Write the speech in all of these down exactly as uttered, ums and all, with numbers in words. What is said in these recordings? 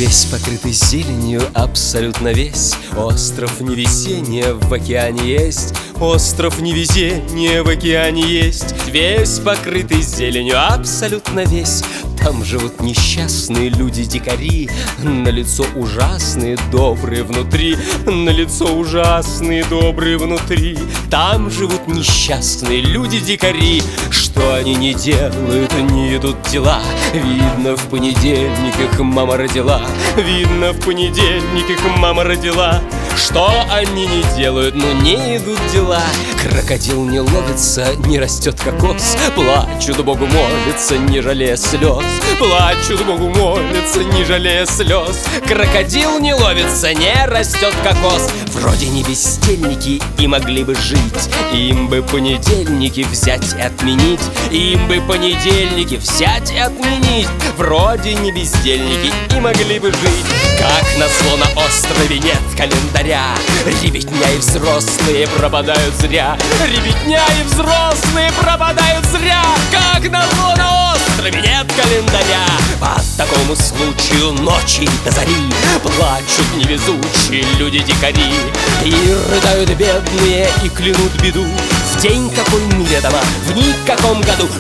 Весь покрытый зеленью, абсолютно весь. Остров невезения в океане есть. Остров невезения в океане есть. Весь покрытый зеленью, абсолютно весь. Там живут несчастные люди-дикари, на лицо ужасные, добрые внутри. На лицо ужасные, добрые внутри. Там живут несчастные люди-дикари. Что они не делают, не идут дела. Видно, в понедельник их мама родила. Видно, в понедельник их мама родила. Что они не делают, но не идут дела. Крокодил не ловится, не растет кокос. Плачут, Богу молятся, не жалея слез. Плачут, Богу молятся, не жалея слез. Крокодил не ловится, не растет кокос. Вроде не бездельники и могли бы жить. Им бы понедельники взять и отменить. Им бы понедельники взять и отменить. Вроде не бездельники и могли бы жить. Как назло, на острове нет календаря. Ребятня и взрослые пропадают зря. Ребятня и взрослые пропадают зря. Как назло, на острове нет календаря. По такому случаю ночи до зари плачут невезучие люди-дикари. И рыдают бедные и клянут беду. В день какой неведомо, в никаком году.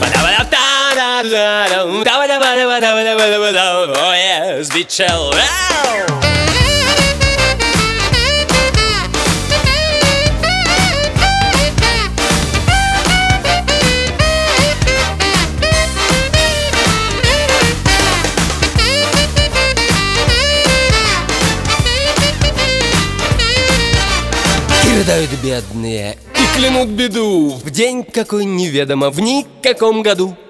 Oh yes, be chill. Рыдают бедные и клянут беду. В день какой неведомо, в никаком году.